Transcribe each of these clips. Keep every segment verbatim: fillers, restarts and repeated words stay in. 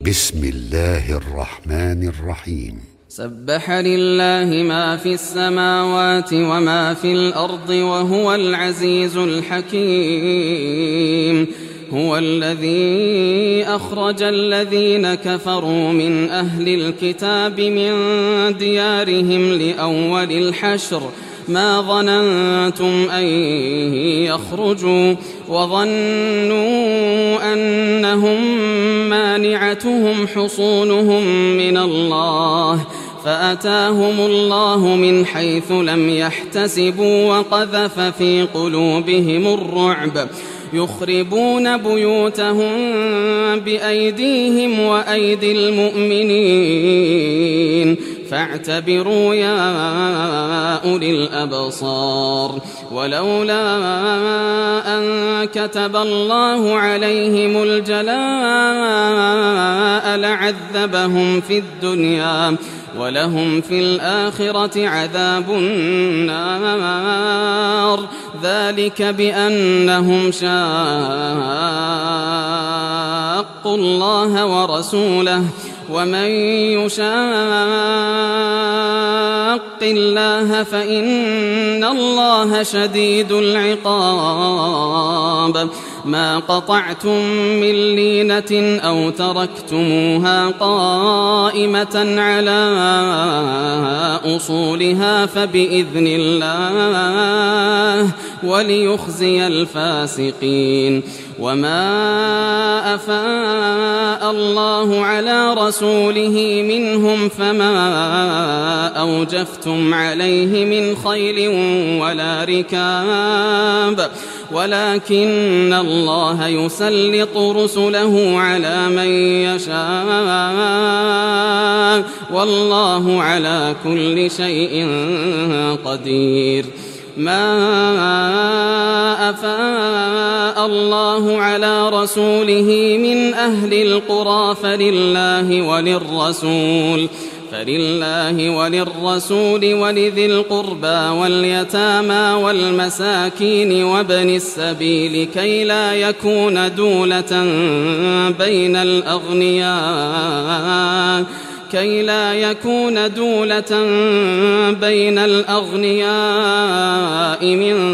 بسم الله الرحمن الرحيم. سبح لله ما في السماوات وما في الأرض وهو العزيز الحكيم. هو الذي أخرج الذين كفروا من أهل الكتاب من ديارهم لأول الحشر ما ظننتم أن يخرجوا وظنوا أنهم مانعتهم حصونهم من الله فأتاهم الله من حيث لم يحتسبوا وقذف في قلوبهم الرعب يخربون بيوتهم بأيديهم وأيدي المؤمنين فاعتبروا يا أولي الأبصار. ولولا أن كتب الله عليهم الجلاء لعذبهم في الدنيا ولهم في الآخرة عذاب النار ذلك بأنهم شاقوا الله ورسوله ومن يشاق الله فإن الله شديد العقاب. ما قطعتم من لينة أو تركتموها قائمة على أصولها فبإذن الله وليخزي الفاسقين. وما أفاء الله على رسوله منهم فما أوجفتم عليه من خيل ولا ركاب ولكن الله يسلط رسله على من يشاء والله على كل شيء قدير. ما أفاء الله على رسوله من أهل القرى فلله وللرسول فلله وللرسول ولذي القربى واليتامى والمساكين وابن السبيل كي لا يكون دولة بين الأغنياء كي لا يكون دولة بين الأغنياء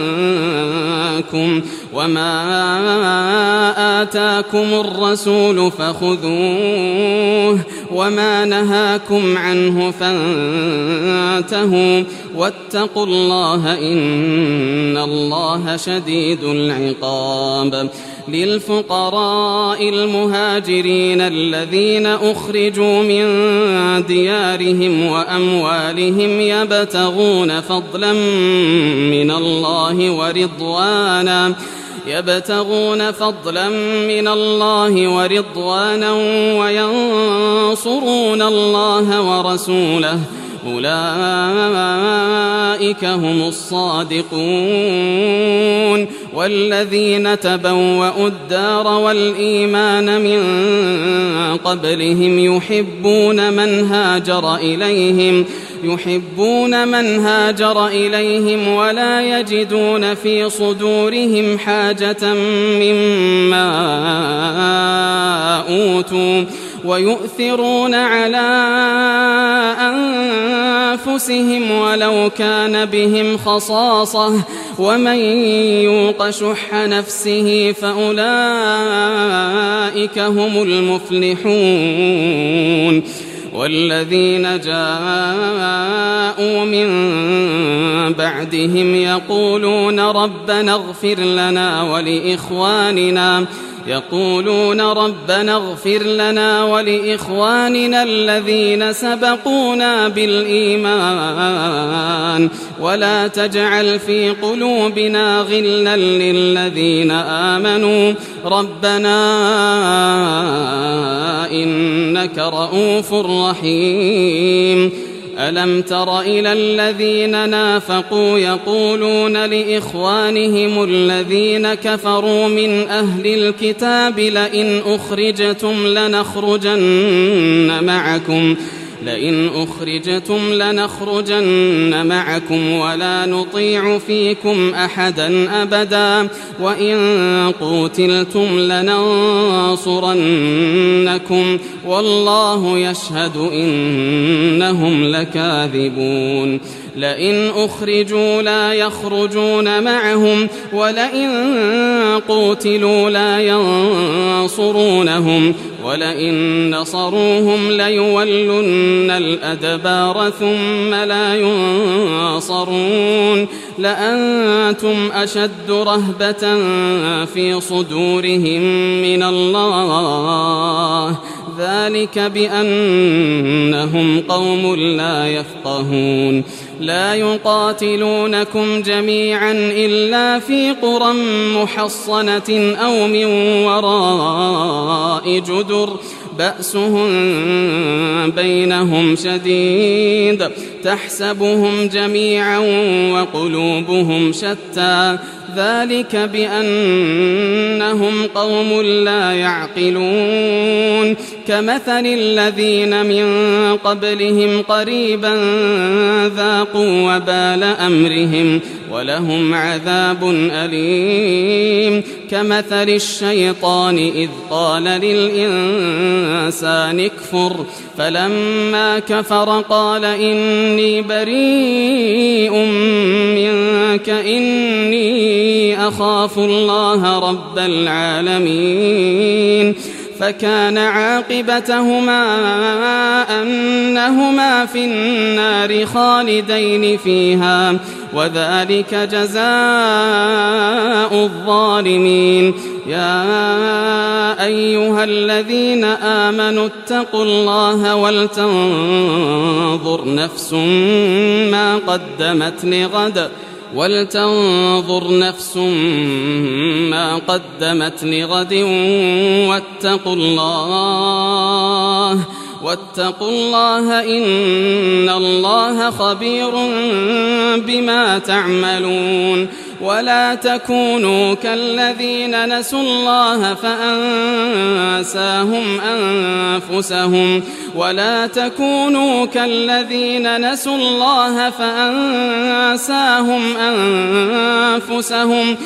منكم وما آتاكم الرسول فخذوه وما نهاكم عنه فانتهوا واتقوا الله إن الله شديد العقاب. للفقراء المهاجرين الذين أخرجوا من ديارهم وأموالهم يبتغون فضلا من الله ورضوانا يبتغون فضلا من الله ورضوانا وينصرون الله ورسوله أولئك هم الصادقون. والذين تبوأوا الدار والإيمان من قبلهم يحبون من هاجر إليهم يحبون من هاجر إليهم ولا يجدون في صدورهم حاجة مما أوتوا ويؤثرون على أنفسهم ولو كان بهم خصاصة ومن يوق شح نفسه فأولئك هم المفلحون. والذين جاءوا من بعدهم يقولون ربنا اغفر لنا ولإخواننا يقولون ربنا اغفر لنا ولإخواننا الذين سبقونا بالإيمان ولا تجعل في قلوبنا غلا للذين آمنوا ربنا إنك رؤوف رحيم. ألم تر إلى الذين نافقوا يقولون لإخوانهم الذين كفروا من أهل الكتاب لئن أخرجتم لنخرجن معكم لئن أخرجتم لنخرجن معكم ولا نطيع فيكم أحدا أبدا وإن قوتلتم لننصرنكم والله يشهد إنهم لكاذبون لئن أخرجوا لا يخرجون معهم ولئن قوتلوا لا ينصرونهم ولئن نصروهم ليولن الأدبار ثم لا ينصرون لأنتم أشد رهبة في صدورهم من الله ذلك بأنهم قوم لا يفقهون لا يقاتلونكم جميعا إلا في قرى محصنة أو من وراء جدر بأسهم بينهم شديد تحسبهم جميعا وقلوبهم شتى ذلك بأنهم قوم لا يعقلون كمثل الذين من قبلهم قريبا ذاقوا وبال أمرهم ولهم عذاب أليم كمثل الشيطان إذ قال للإنسان اكفر فلما كفر قال إني بريء منك إني أخاف الله رب العالمين فكان عاقبتهما أنهما في النار خالدين فيها وذلك جزاء الظالمين يا أيها الذين آمنوا اتقوا الله ولتنظر نفس ما قدمت لغد ولتنظر نفس ما قدمت لغد واتقوا الله واتقوا الله إن الله خبير بما تعملون ولا تكونوا كالذين نسوا الله فأنساهم أنفسهم ولا تكونوا كالذين نسوا الله فأنساهم أنفسهم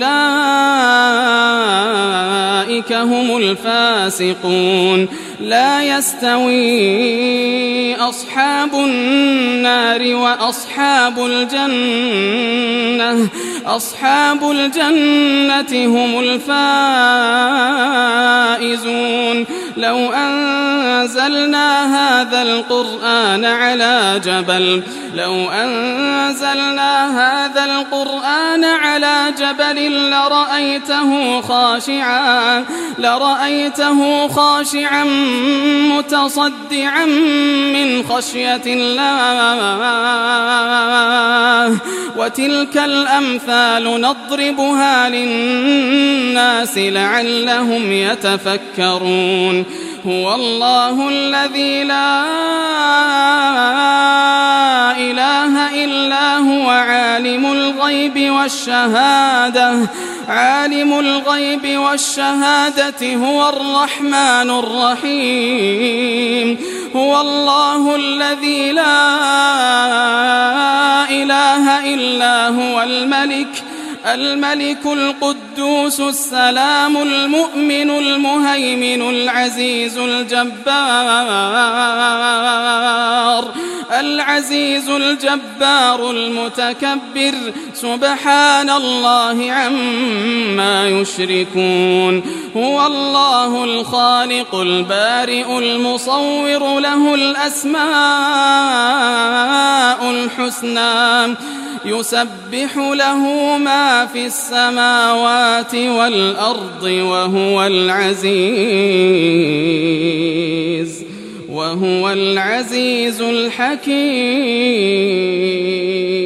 أولئك هم الفاسقون لا يستوي أصحاب النار وأصحاب الجنة أصحاب الجنة هم الفائزون لو أنزلنا هذا القرآن على جبل لو أنزلنا هذا القرآن على جبل لرأيته خاشعا لرأيته خاشعا متصدعا من خشية الله وتلك الأمثال نضربها للناس لعلهم يتفكرون هو الله الذي لا إله إلا هو عالم الغيب والشهادة عالم الغيب والشهادة هو الرحمن الرحيم هو الله الذي لا إله إلا هو الملك الملك القدوس السلام المؤمن المهيمن العزيز الجبار العزيز الجبار المتكبر سبحان الله عما يشركون هو الله الخالق البارئ المصور له الأسماء الحسنى يسبح له ما في السماوات والأرض وهو العزيز وهو العزيز الحكيم.